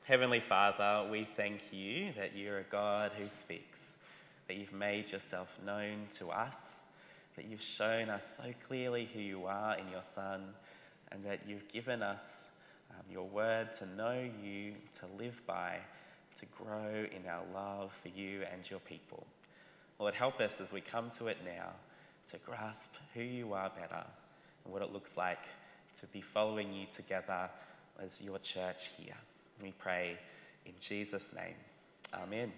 Heavenly Father, we thank you that you're a God who speaks, that you've made yourself known to us, that you've shown us so clearly who you are in your Son, and that you've given us your word to know you, to live by, to grow in our love for you and your people. Lord, help us as we come to it now to grasp who you are better and what it looks like to be following you together as your church here. We pray in Jesus' name. Amen.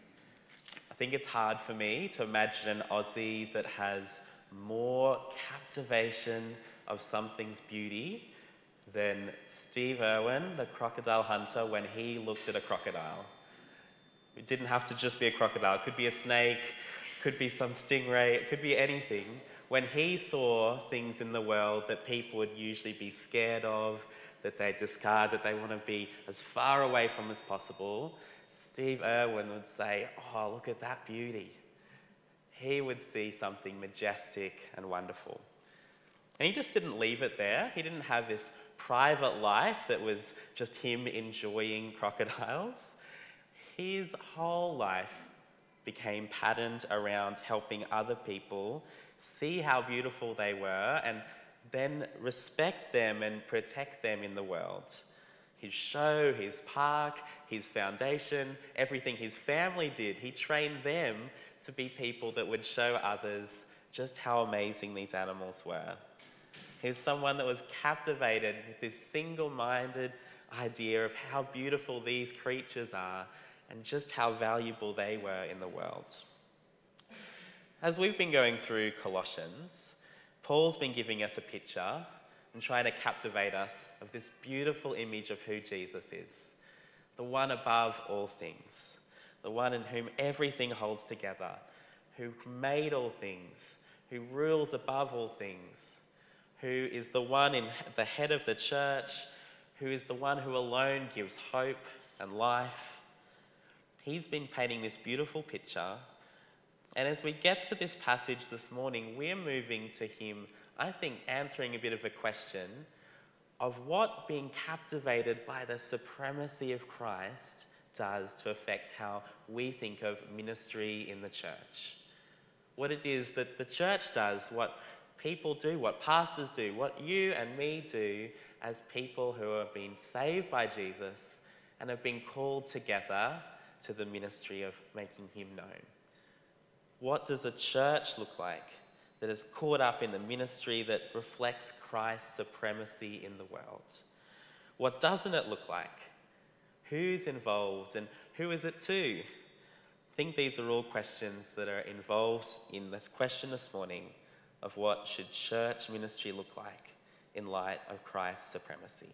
I think it's hard for me to imagine an Aussie that has more captivation of something's beauty than Steve Irwin, the crocodile hunter, when he looked at a crocodile. It didn't have to just be a crocodile. It could be a snake, could be some stingray, it could be anything. When he saw things in the world that people would usually be scared of, that they discard, that they want to be as far away from as possible, Steve Irwin would say, "Oh, look at that beauty." He would see something majestic and wonderful. And he just didn't leave it there. He didn't have this private life that was just him enjoying crocodiles. His whole life became patterned around helping other people see how beautiful they were and then respect them and protect them in the world. His show, his park, his foundation, everything his family did, he trained them to be people that would show others just how amazing these animals were. He's someone that was captivated with this single-minded idea of how beautiful these creatures are and just how valuable they were in the world. As we've been going through Colossians, Paul's been giving us a picture and trying to captivate us of this beautiful image of who Jesus is, the one above all things, the one in whom everything holds together, who made all things, who rules above all things, who is the one in the head of the church, who is the one who alone gives hope and life. He's been painting this beautiful picture. And as we get to this passage this morning, we're moving to him, I think, answering a bit of a question of what being captivated by the supremacy of Christ does to affect how we think of ministry in the church. What it is that the church does, what people do, what pastors do, what you and me do as people who have been saved by Jesus and have been called together to the ministry of making him known. What does a church look like that is caught up in the ministry that reflects Christ's supremacy in the world? What doesn't it look like? Who's involved and who is it to? I think these are all questions that are involved in this question this morning of what should church ministry look like in light of Christ's supremacy.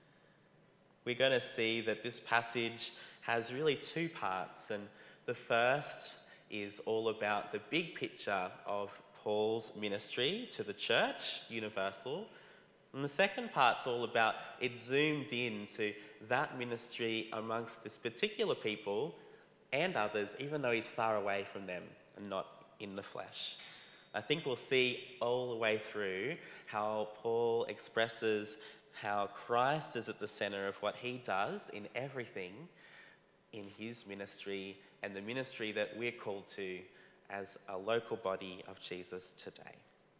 We're going to see that this passage has really two parts, and the first is all about the big picture of Paul's ministry to the church, universal. And the second part's all about it zoomed in to that ministry amongst this particular people and others, even though he's far away from them and not in the flesh. I think we'll see all the way through how Paul expresses how Christ is at the centre of what he does in everything in his ministry and the ministry that we're called to as a local body of Jesus today.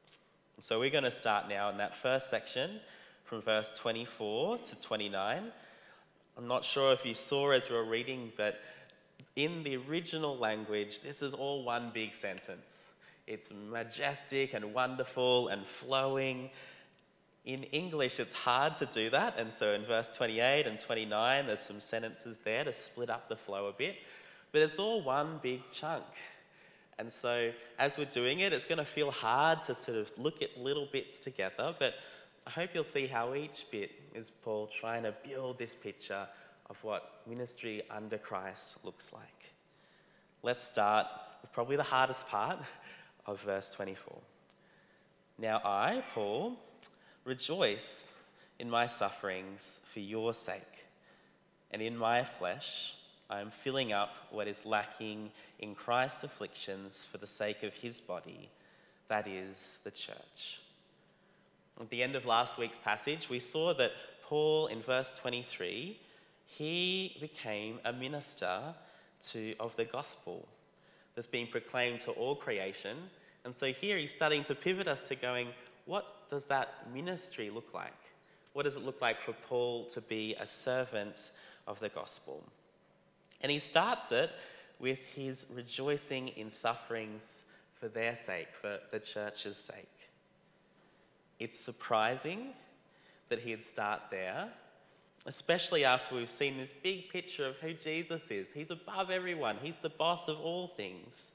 So we're going to start now in that first section from verse 24 to 29. I'm not sure if you saw as we were reading, but in the original language, this is all one big sentence. It's majestic and wonderful and flowing. In English, it's hard to do that, and so in verse 28 and 29, there's some sentences there to split up the flow a bit, but it's all one big chunk. And so as we're doing it, it's going to feel hard to sort of look at little bits together, but I hope you'll see how each bit is Paul trying to build this picture of what ministry under Christ looks like. Let's start with probably the hardest part of verse 24. Now I, Paul, rejoice in my sufferings for your sake, and in my flesh I am filling up what is lacking in Christ's afflictions for the sake of his body, that is, the church. At the end of last week's passage, we saw that Paul, in verse 23, he became a minister of the gospel that's being proclaimed to all creation. And so here he's starting to pivot us to going, what does that ministry look like? What does it look like for Paul to be a servant of the gospel? And he starts it with his rejoicing in sufferings for their sake, for the church's sake. It's surprising that he'd start there, especially after we've seen this big picture of who Jesus is. He's above everyone. He's the boss of all things.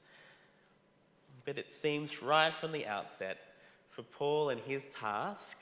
But it seems right from the outset for Paul and his task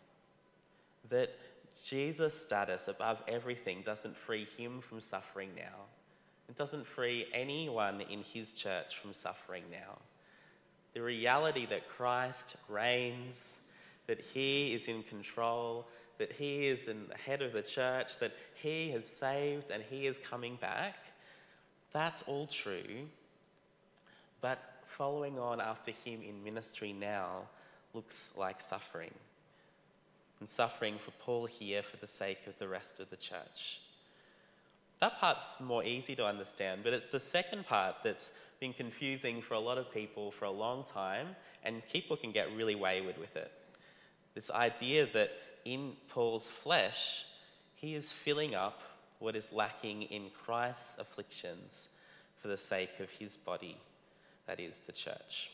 that Jesus' status above everything doesn't free him from suffering now. It doesn't free anyone in his church from suffering now. The reality that Christ reigns, that he is in control, that he is in the head of the church, that he has saved and he is coming back, that's all true. But following on after him in ministry now looks like suffering. And suffering for Paul here for the sake of the rest of the church. That part's more easy to understand, but it's the second part that's been confusing for a lot of people for a long time, and people can get really wayward with it. This idea that in Paul's flesh, he is filling up what is lacking in Christ's afflictions for the sake of his body, that is the church.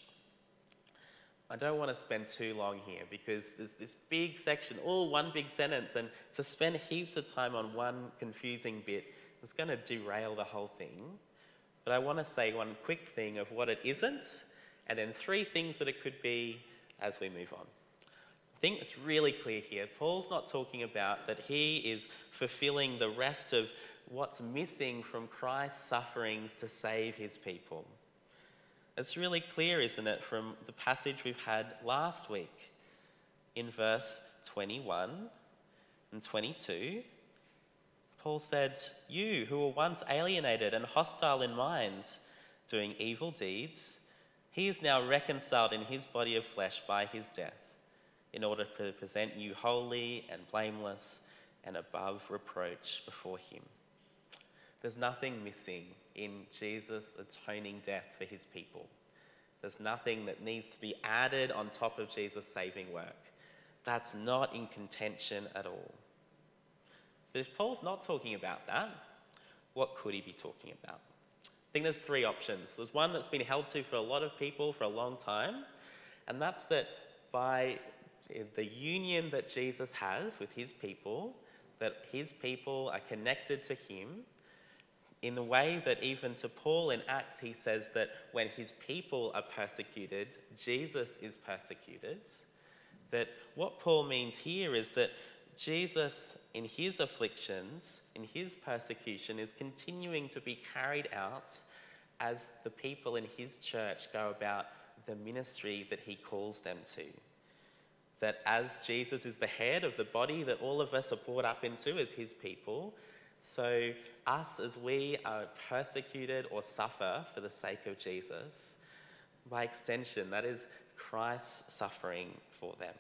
I don't want to spend too long here because there's this big section, all one big sentence, and to spend heaps of time on one confusing bit is going to derail the whole thing. But I want to say one quick thing of what it isn't, and then 3 things that it could be as we move on. I think it's really clear here. Paul's not talking about that he is fulfilling the rest of what's missing from Christ's sufferings to save his people. It's really clear, isn't it, from the passage we've had last week in verse 21 and 22. Paul said, "You who were once alienated and hostile in mind, doing evil deeds, he is now reconciled in his body of flesh by his death, in order to present you holy and blameless and above reproach before him." There's nothing missing in Jesus' atoning death for his people. There's nothing that needs to be added on top of Jesus' saving work. That's not in contention at all. But if Paul's not talking about that, what could he be talking about? I think there's 3 options. There's one that's been held to for a lot of people for a long time, and that's that by the union that Jesus has with his people, that his people are connected to him, in the way that even to Paul in Acts, he says that when his people are persecuted, Jesus is persecuted. That what Paul means here is that Jesus, in his afflictions, in his persecution, is continuing to be carried out as the people in his church go about the ministry that he calls them to. That as Jesus is the head of the body that all of us are brought up into as his people, so us, as we are persecuted or suffer for the sake of Jesus, by extension, that is Christ's suffering for them.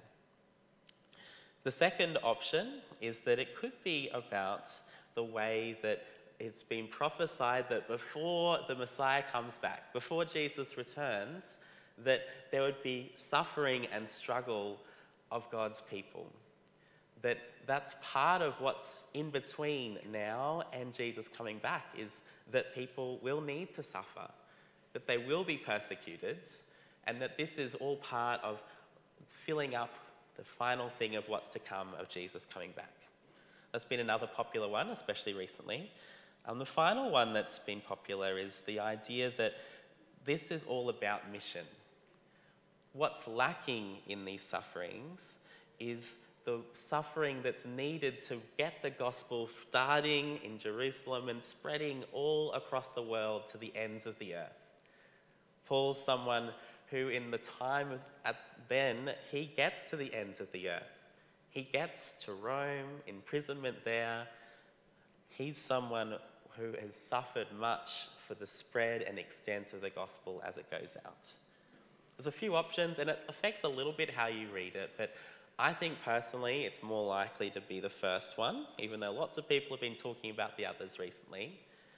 The second option is that it could be about the way that it's been prophesied that before the Messiah comes back, before Jesus returns, that there would be suffering and struggle of God's people. That's part of what's in between now and Jesus coming back, is that people will need to suffer, that they will be persecuted, and that this is all part of filling up the final thing of what's to come of Jesus coming back. That's been another popular one, especially recently. The final one that's been popular is the idea that this is all about mission. What's lacking in these sufferings is the suffering that's needed to get the gospel starting in Jerusalem and spreading all across the world to the ends of the earth. Paul's someone who in the time then, he gets to the ends of the earth. He gets to Rome, imprisonment there. He's someone who has suffered much for the spread and extent of the gospel as it goes out. There's a few options, and it affects a little bit how you read it, but I think personally it's more likely to be the first one, even though lots of people have been talking about the others recently.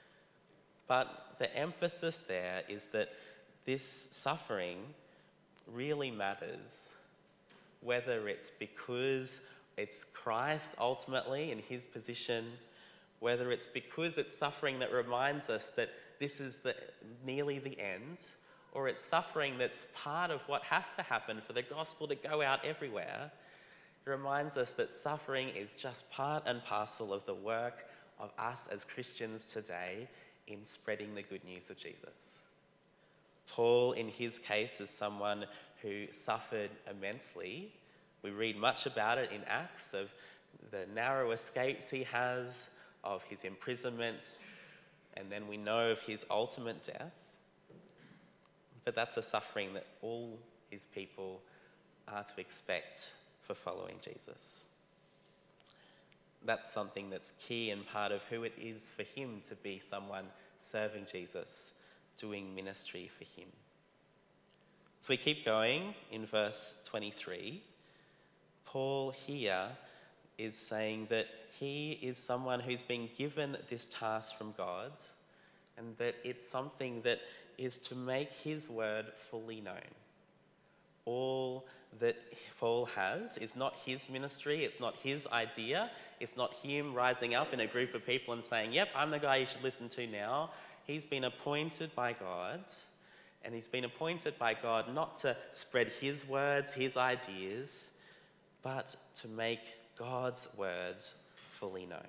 But the emphasis there is that this suffering really matters, whether it's because it's Christ ultimately in his position, whether it's because it's suffering that reminds us that this is nearly the end, or it's suffering that's part of what has to happen for the gospel to go out everywhere. It reminds us that suffering is just part and parcel of the work of us as Christians today in spreading the good news of Jesus. Paul, in his case, is someone who suffered immensely. We read much about it in Acts, of the narrow escapes he has, of his imprisonments, and then we know of his ultimate death. But that's a suffering that all his people are to expect for following Jesus. That's something that's key and part of who it is for him to be someone serving Jesus, doing ministry for him. So we keep going in verse 23. Paul here is saying that he is someone who's been given this task from God, and that it's something that is to make his word fully known. All that Paul has is not his ministry, it's not his idea, it's not him rising up in a group of people and saying, yep, I'm the guy you should listen to now. He's been appointed by God, and he's been appointed by God not to spread his words, his ideas, but to make God's words fully known.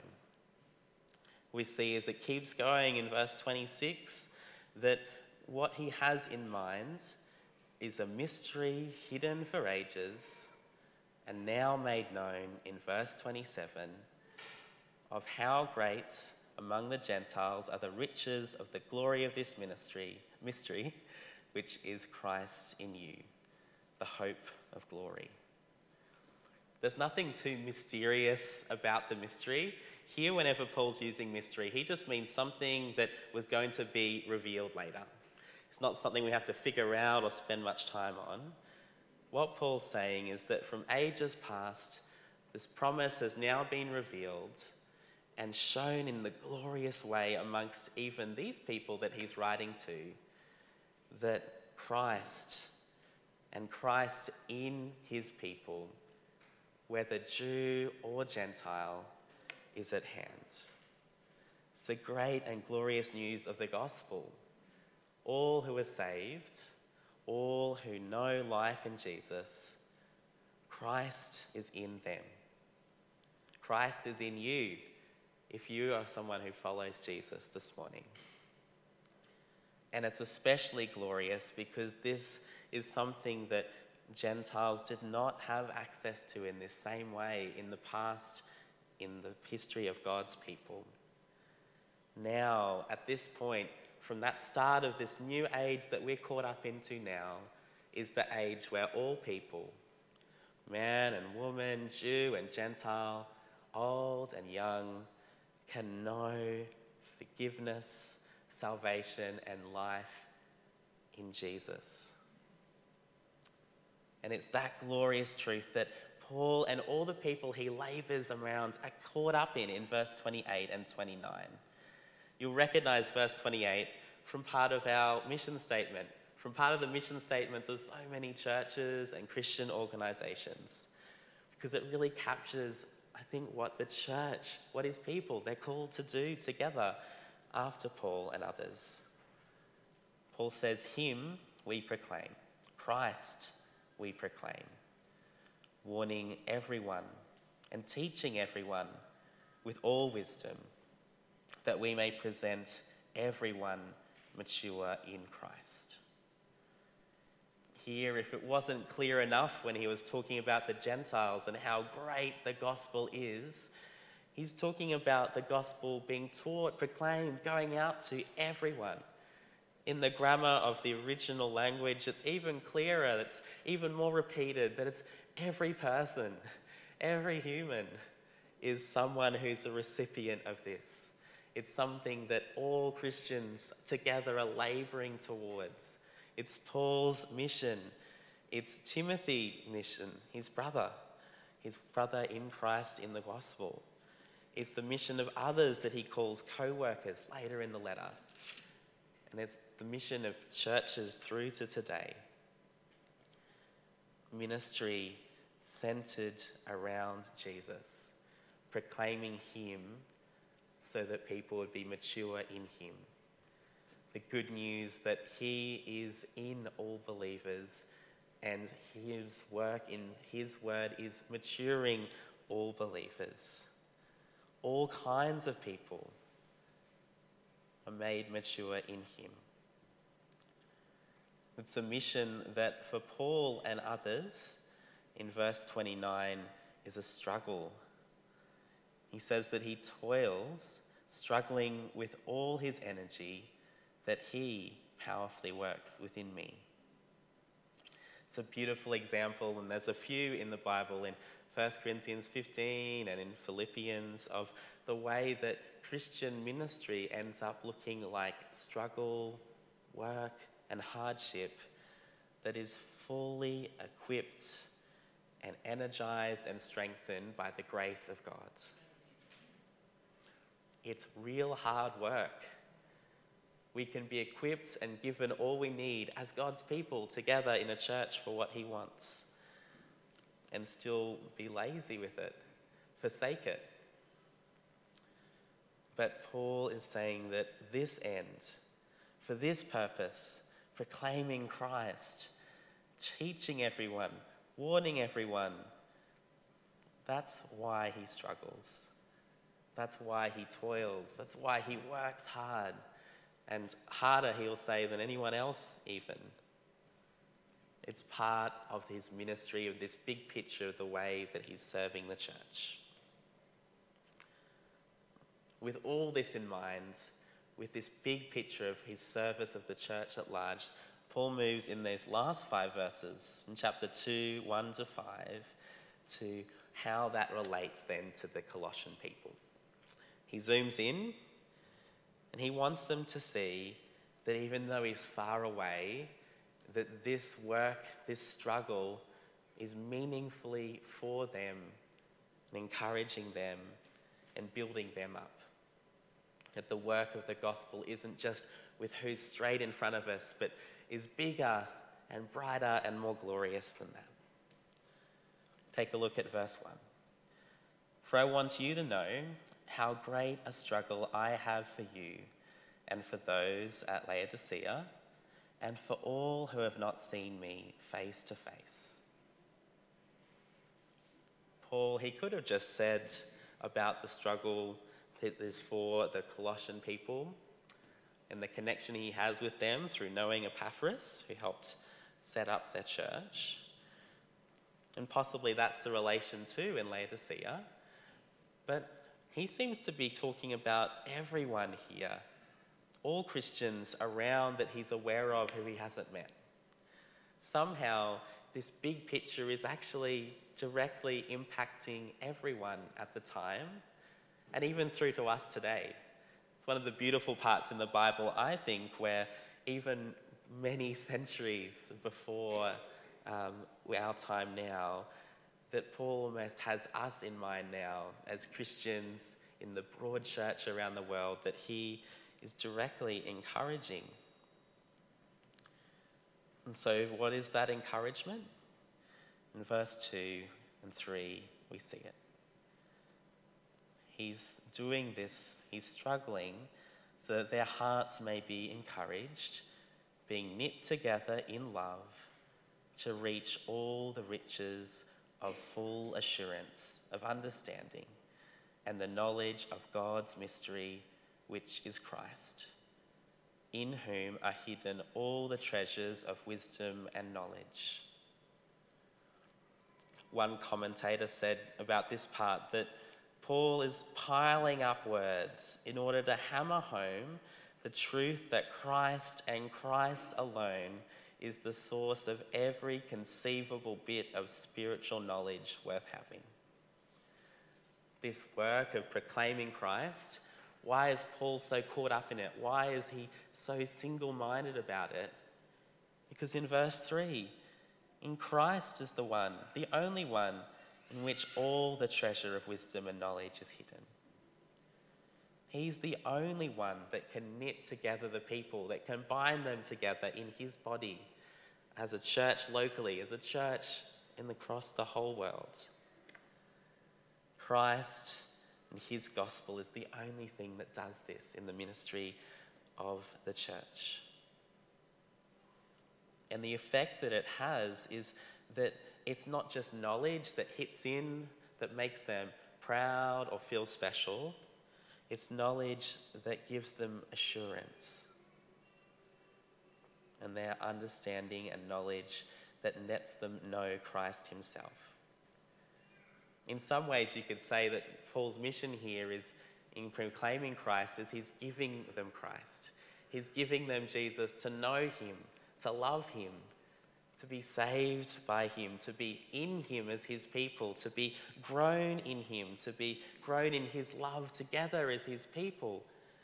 We see as it keeps going in verse 26 that what he has in mind is a mystery hidden for ages and now made known in verse 27 of how great among the Gentiles are the riches of the glory of this mystery, which is Christ in you, the hope of glory. There's nothing too mysterious about the mystery. Here, whenever Paul's using mystery, he just means something that was going to be revealed later. It's not something we have to figure out or spend much time on. What Paul's saying is that from ages past, this promise has now been revealed and shown in the glorious way amongst even these people that he's writing to, that Christ and Christ in his people, whether Jew or Gentile, is at hand. It's the great and glorious news of the gospel. All who are saved, all who know life in Jesus, Christ is in them. Christ is in you if you are someone who follows Jesus this morning. And it's especially glorious because this is something that Gentiles did not have access to in this same way in the past, in the history of God's people. Now, at this point, from that start of this new age that we're caught up into now, is the age where all people, man and woman, Jew and Gentile, old and young, can know forgiveness, salvation, and life in Jesus. And it's that glorious truth that Paul and all the people he labours around are caught up in verse 28 and 29. You'll recognise verse 28 from part of our mission statement, from part of the mission statements of so many churches and Christian organisations, because it really captures, I think, what the church, what his people, they're called to do together after Paul and others. Paul says, him we proclaim, Christ we proclaim, warning everyone and teaching everyone with all wisdom, that we may present everyone mature in Christ. Here, if it wasn't clear enough when he was talking about the Gentiles and how great the gospel is, he's talking about the gospel being taught, proclaimed, going out to everyone. In the grammar of the original language, it's even clearer, it's even more repeated, that it's every person, every human is someone who's the recipient of this. It's something that all Christians together are labouring towards. It's Paul's mission. It's Timothy's mission, his brother. his brother in Christ in the gospel. It's the mission of others that he calls co-workers later in the letter. And it's the mission of churches through to today. Ministry centered around Jesus, proclaiming him so that people would be mature in him. The good news that he is in all believers and his work in his word is maturing all believers. All kinds of people are made mature in him. It's a mission that for Paul and others, in verse 29, is a struggle. He says that he toils, struggling with all his energy, that he powerfully works within me. It's a beautiful example, and there's a few in the Bible, in 1 Corinthians 15 and in Philippians, of the way that Christian ministry ends up looking like struggle, work, and hardship that is fully equipped and energized and strengthened by the grace of God. It's real hard work. We can be equipped and given all we need as God's people together in a church for what he wants, and still be lazy with it, forsake it. But Paul is saying that this end, for this purpose, proclaiming Christ, teaching everyone, warning everyone, that's why he struggles. That's why he toils. That's why he works hard. And harder, he'll say, than anyone else even. It's part of his ministry, of this big picture of the way that he's serving the church. With all this in mind, with this big picture of his service of the church at large, Paul moves in these last 5 verses, in chapter 2, 1 to 5, to how that relates then to the Colossian people. He zooms in, and he wants them to see that even though he's far away, that this work, this struggle, is meaningfully for them and encouraging them and building them up. That the work of the gospel isn't just with who's straight in front of us, but is bigger and brighter and more glorious than that. Take a look at verse 1. For I want you to know how great a struggle I have for you and for those at Laodicea and for all who have not seen me face to face. Paul, he could have just said about the struggle that is for the Colossian people and the connection he has with them through knowing Epaphras, who helped set up their church. And possibly that's the relation too in Laodicea. But he seems to be talking about everyone here, all Christians around that he's aware of who he hasn't met. Somehow, this big picture is actually directly impacting everyone at the time, and even through to us today. It's one of the beautiful parts in the Bible, I think, where even many centuries before our time now, that Paul almost has us in mind now as Christians in the broad church around the world, that he is directly encouraging. And so what is that encouragement? In verse 2 and 3, we see it. He's doing this, he's struggling so that their hearts may be encouraged, being knit together in love to reach all the riches of full assurance of understanding and the knowledge of God's mystery, which is Christ, in whom are hidden all the treasures of wisdom and knowledge. One commentator said about this part that Paul is piling up words in order to hammer home the truth that Christ and Christ alone is the source of every conceivable bit of spiritual knowledge worth having. This work of proclaiming Christ, why is Paul so caught up in it? Why is he so single-minded about it? Because in verse 3, in Christ is the one, the only one, in which all the treasure of wisdom and knowledge is hidden. He's the only one that can knit together the people, that can bind them together in his body as a church locally, as a church across the whole world. Christ and his gospel is the only thing that does this in the ministry of the church. And the effect that it has is that it's not just knowledge that hits in, that makes them proud or feel special. It's knowledge that gives them assurance. And their understanding and knowledge that lets them know Christ himself. In some ways, you could say that Paul's mission here is in proclaiming Christ is he's giving them Christ. He's giving them Jesus to know him, to love him, to be saved by him, to be in him as his people, to be grown in him, to be grown in his love together as his people.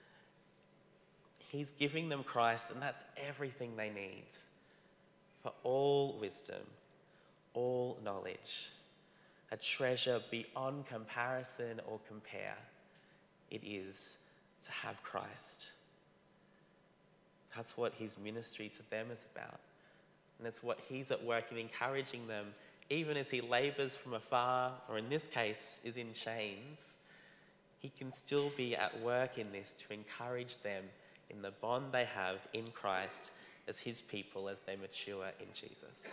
He's giving them Christ, and that's everything they need for all wisdom, all knowledge, a treasure beyond comparison or compare. It is to have Christ. That's what his ministry to them is about. And that's what he's at work in encouraging them, even as he labours from afar, or in this case, is in chains. He can still be at work in this to encourage them in the bond they have in Christ as his people as they mature in Jesus.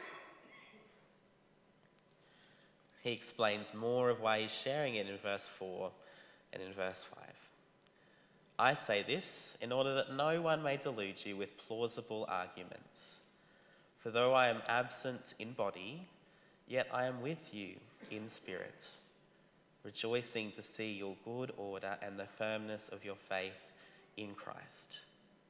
He explains more of why he's sharing it in verse 4 and in verse 5. I say this in order that no one may delude you with plausible arguments. For though I am absent in body, yet I am with you in spirit, rejoicing to see your good order and the firmness of your faith in Christ.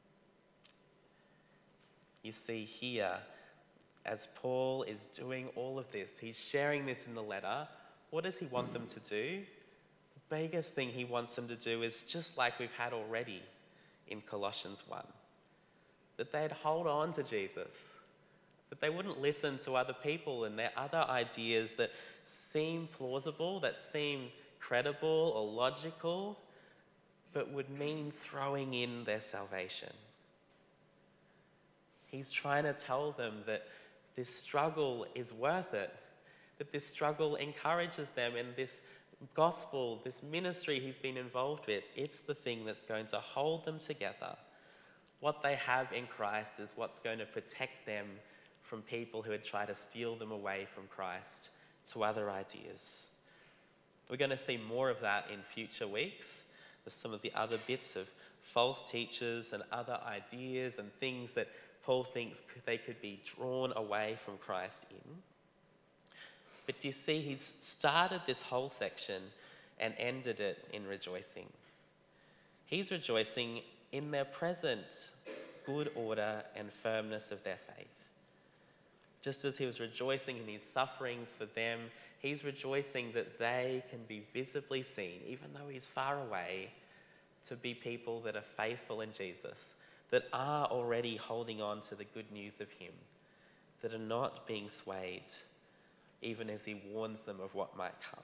You see here, as Paul is doing all of this, he's sharing this in the letter. What does he want them to do? The biggest thing he wants them to do is just like we've had already in Colossians 1, that they'd hold on to Jesus, that they wouldn't listen to other people and their other ideas that seem plausible, that seem credible or logical, but would mean throwing in their salvation. He's trying to tell them that this struggle is worth it, that this struggle encourages them, and this gospel, this ministry he's been involved with, it's the thing that's going to hold them together. What they have in Christ is what's going to protect them from people who would try to steal them away from Christ to other ideas. We're going to see more of that in future weeks with some of the other bits of false teachers and other ideas and things that Paul thinks they could be drawn away from Christ in. But do you see, he's started this whole section and ended it in rejoicing. He's rejoicing in their present good order and firmness of their faith. Just as he was rejoicing in his sufferings for them, he's rejoicing that they can be visibly seen, even though he's far away, to be people that are faithful in Jesus, that are already holding on to the good news of him, that are not being swayed, even as he warns them of what might come.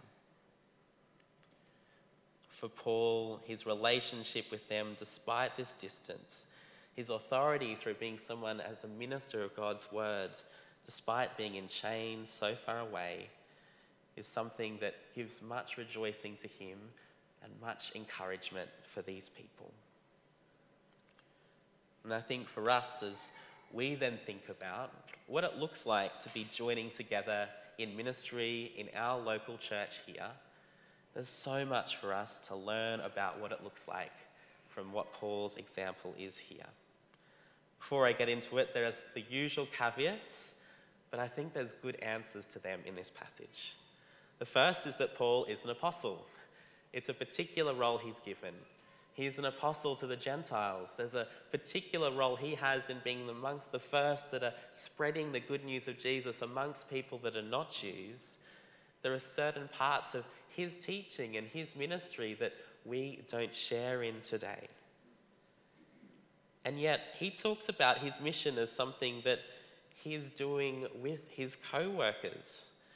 For Paul, his relationship with them, despite this distance, his authority through being someone as a minister of God's word, despite being in chains so far away, is something that gives much rejoicing to him and much encouragement for these people. And I think for us, as we then think about what it looks like to be joining together in ministry in our local church here, there's so much for us to learn about what it looks like from what Paul's example is here. Before I get into it, there's the usual caveats, but I think there's good answers to them in this passage. The first is that Paul is an apostle. It's a particular role he's given. He's an apostle to the Gentiles. There's a particular role he has in being amongst the first that are spreading the good news of Jesus amongst people that are not Jews. There are certain parts of his teaching and his ministry that we don't share in today. And yet he talks about his mission as something that he is doing with his co-workers.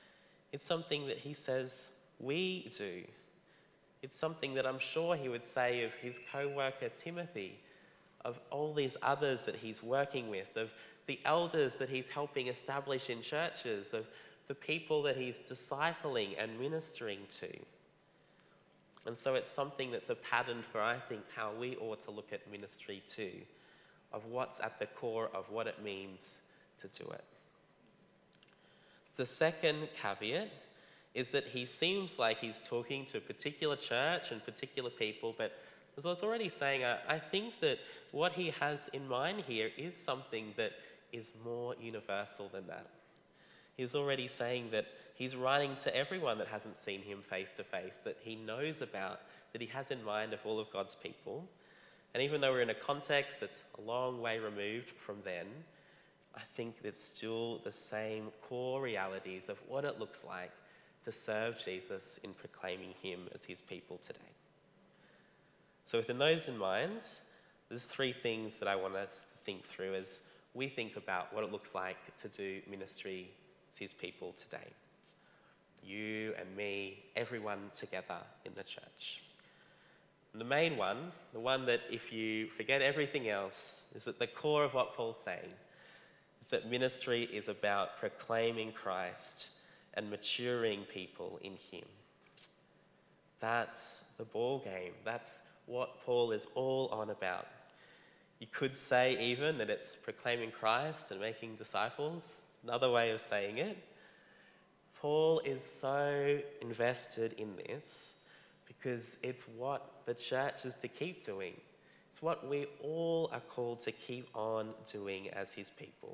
It's something that he says we do. It's something that I'm sure he would say of his co-worker Timothy, of all these others that he's working with, of the elders that he's helping establish in churches, of the people that he's discipling and ministering to. And so it's something that's a pattern for, I think, how we ought to look at ministry too, of what's at the core of what it means to do it. The second caveat is that he seems like he's talking to a particular church and particular people, but as I was already saying, I think that what he has in mind here is something that is more universal than that. He's already saying that he's writing to everyone that hasn't seen him face to face, that he knows about, that he has in mind of all of God's people. And even though we're in a context that's a long way removed from then, I think it's still the same core realities of what it looks like to serve Jesus in proclaiming him as his people today. So with those in mind, there's three things that I want us to think through as we think about what it looks like to do ministry as his people today. You and me, everyone together in the church. And the main one, the one that if you forget everything else, is at the core of what Paul's saying, is that ministry is about proclaiming Christ and maturing people in him. That's the ball game. That's what Paul is all on about. You could say even that it's proclaiming Christ and making disciples, another way of saying it. Paul is so invested in this because it's what the church is to keep doing. It's what we all are called to keep on doing as his people.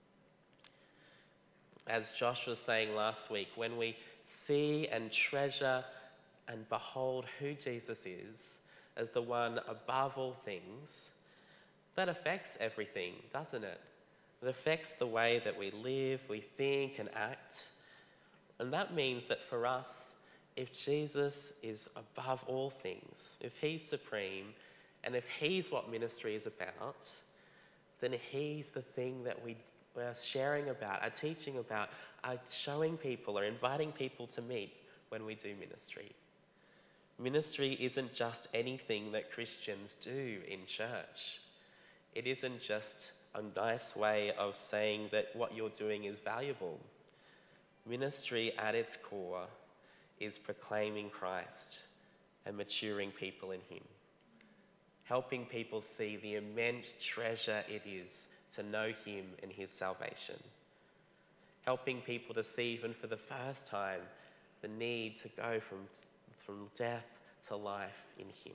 As Josh was saying last week, when we see and treasure and behold who Jesus is as the one above all things, that affects everything, doesn't it? It affects the way that we live, we think and act. And that means that for us, if Jesus is above all things, if he's supreme, and if he's what ministry is about, then he's the thing that we're sharing about, are teaching about, are showing people, or inviting people to meet when we do ministry. Ministry isn't just anything that Christians do in church. It isn't just a nice way of saying that what you're doing is valuable. Ministry at its core is proclaiming Christ and maturing people in him. Helping people see the immense treasure it is to know him and his salvation. Helping people to see, even for the first time, the need to go from death to life in him.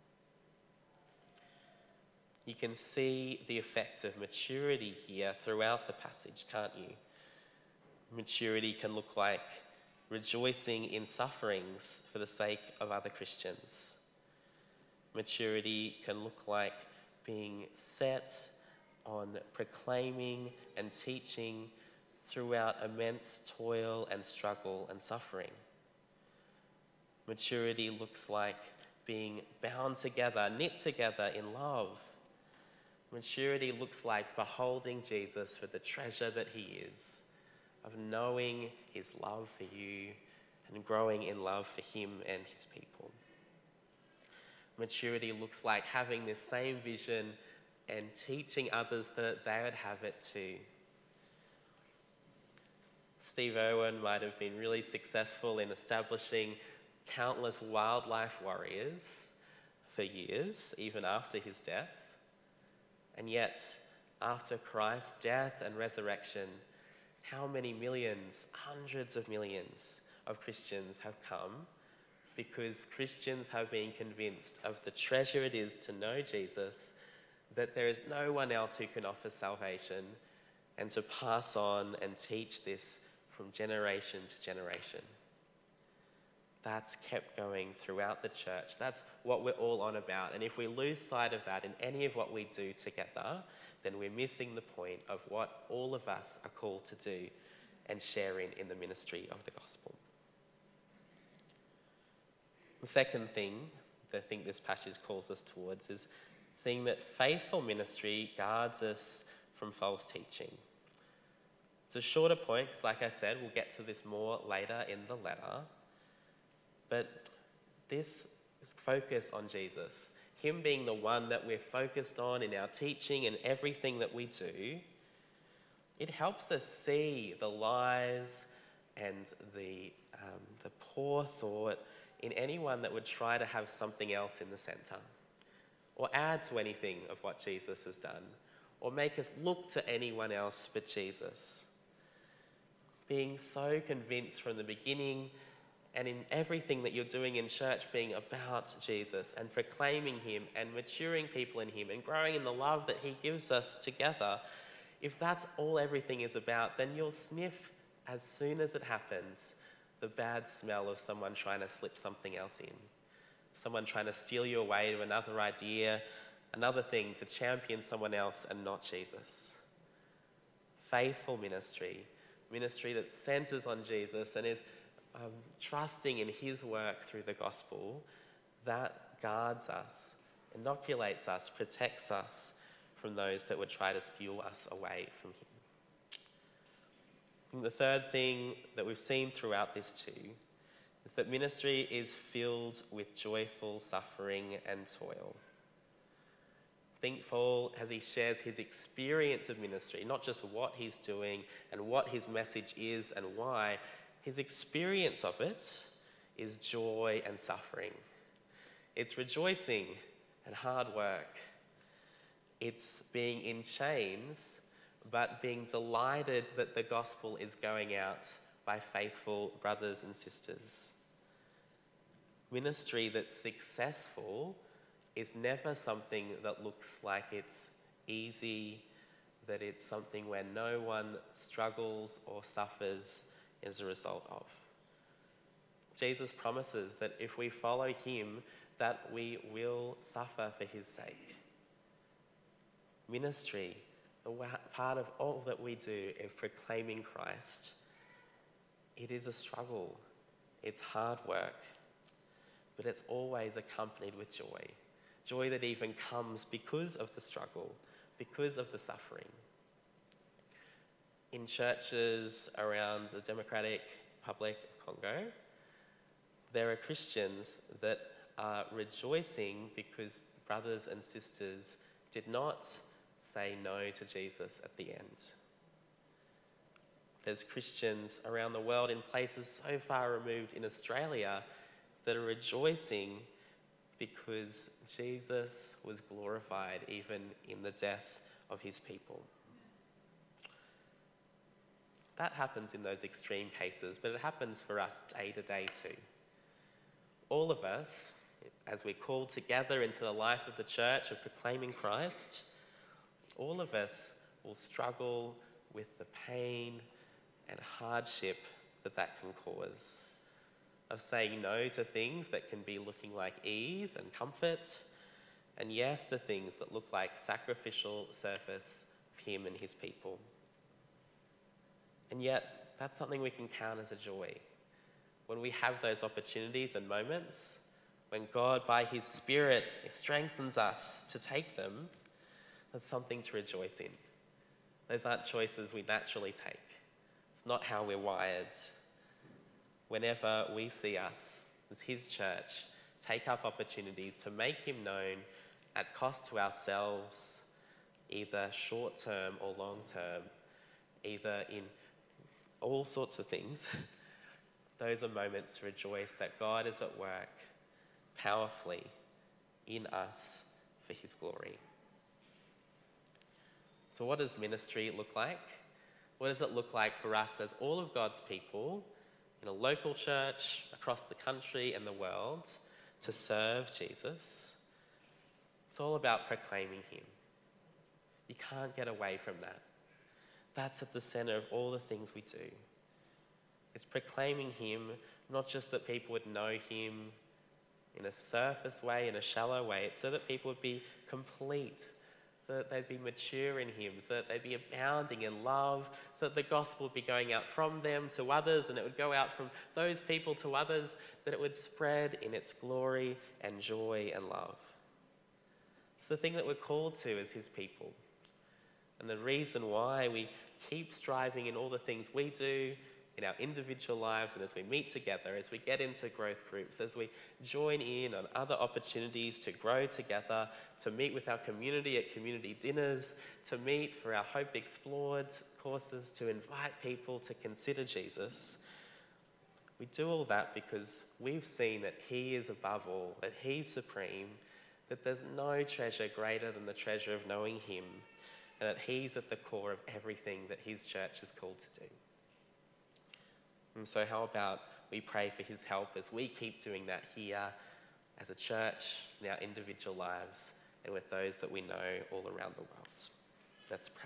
You can see the effect of maturity here throughout the passage, can't you? Maturity can look like rejoicing in sufferings for the sake of other Christians. Maturity can look like being set on proclaiming and teaching throughout immense toil and struggle and suffering. Maturity looks like being bound together, knit together in love. Maturity looks like beholding Jesus for the treasure that he is, of knowing his love for you and growing in love for him and his people. Maturity looks like having this same vision and teaching others that they would have it too. Steve Irwin might have been really successful in establishing countless wildlife warriors for years, even after his death. And yet, after Christ's death and resurrection, how many millions, hundreds of millions of Christians have come because Christians have been convinced of the treasure it is to know Jesus, that there is no one else who can offer salvation, and to pass on and teach this from generation to generation. That's kept going throughout the church. That's what we're all on about. And if we lose sight of that in any of what we do together, then we're missing the point of what all of us are called to do and share in the ministry of the gospel. The second thing that I think this passage calls us towards is seeing that faithful ministry guards us from false teaching. It's a shorter point because, like I said, we'll get to this more later in the letter. But this focus on Jesus, him being the one that we're focused on in our teaching and everything that we do, it helps us see the lies and the poor thought in anyone that would try to have something else in the centre, or add to anything of what Jesus has done, or make us look to anyone else but Jesus. Being so convinced from the beginning and in everything that you're doing in church being about Jesus and proclaiming him and maturing people in him and growing in the love that he gives us together, if that's all everything is about, then you'll sniff as soon as it happens the bad smell of someone trying to slip something else in, someone trying to steal you away to another idea, another thing to champion someone else and not Jesus. Faithful ministry that centres on Jesus and is trusting in his work through the gospel, that guards us, inoculates us, protects us from those that would try to steal us away from him. And the third thing that we've seen throughout this too is that ministry is filled with joyful suffering and toil. I think Paul, as he shares his experience of ministry, not just what he's doing and what his message is and why, his experience of it is joy and suffering. It's rejoicing and hard work. It's being in chains, but being delighted that the gospel is going out by faithful brothers and sisters. Ministry that's successful is never something that looks like it's easy, that it's something where no one struggles or suffers as a result of. Jesus promises that if we follow him, that we will suffer for his sake. Ministry, the part of all that we do in proclaiming Christ, it is a struggle. It's hard work, but it's always accompanied with joy. Joy that even comes because of the struggle, because of the suffering. In churches around the Democratic Republic of Congo, there are Christians that are rejoicing because brothers and sisters did not say no to Jesus at the end. There's Christians around the world in places so far removed in Australia that are rejoicing because Jesus was glorified even in the death of his people. That happens in those extreme cases, but it happens for us day to day too. All of us, as we're called together into the life of the church of proclaiming Christ, all of us will struggle with the pain and hardship that can cause, of saying no to things that can be looking like ease and comfort, and yes to things that look like sacrificial service of him and his people. And yet, that's something we can count as a joy. When we have those opportunities and moments, when God, by his Spirit, strengthens us to take them, that's something to rejoice in. Those aren't choices we naturally take. It's not how we're wired. Whenever we see us, as his church, take up opportunities to make him known at cost to ourselves, either short-term or long-term, either in all sorts of things, those are moments to rejoice that God is at work powerfully in us for his glory. So what does ministry look like? What does it look like for us as all of God's people in a local church, across the country and the world, to serve Jesus? It's all about proclaiming him. You can't get away from that. That's at the centre of all the things we do. It's proclaiming him, not just that people would know him in a surface way, in a shallow way. It's so that people would be complete, so that they'd be mature in him, so that they'd be abounding in love, so that the gospel would be going out from them to others, and it would go out from those people to others, that it would spread in its glory and joy and love. It's the thing that we're called to as his people. And the reason why we keep striving in all the things we do, in our individual lives, and as we meet together, as we get into growth groups, as we join in on other opportunities to grow together, to meet with our community at community dinners, to meet for our Hope Explored courses, to invite people to consider Jesus. We do all that because we've seen that he is above all, that he's supreme, that there's no treasure greater than the treasure of knowing him, and that he's at the core of everything that his church is called to do. And so how about we pray for his help as we keep doing that here as a church, in our individual lives, and with those that we know all around the world. Let's pray.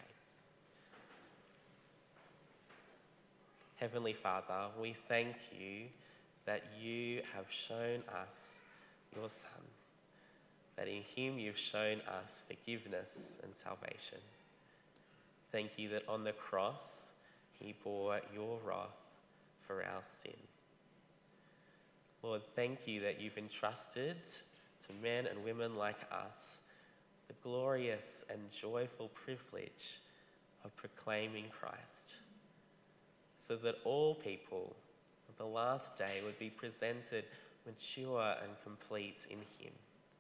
Heavenly Father, we thank you that you have shown us your Son, that in him you've shown us forgiveness and salvation. Thank you that on the cross he bore your wrath for our sin. Lord, thank you that you've entrusted to men and women like us the glorious and joyful privilege of proclaiming Christ, so that all people of the last day would be presented mature and complete in him.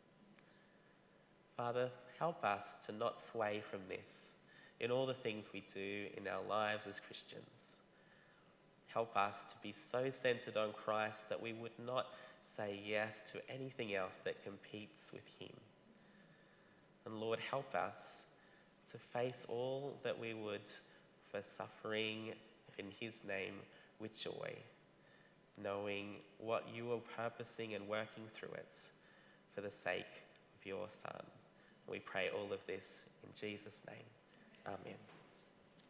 Father, help us to not sway from this in all the things we do in our lives as Christians. Help us to be so centred on Christ that we would not say yes to anything else that competes with him. And Lord, help us to face all that we would for suffering in his name with joy, knowing what you are purposing and working through it for the sake of your Son. We pray all of this in Jesus' name. Amen.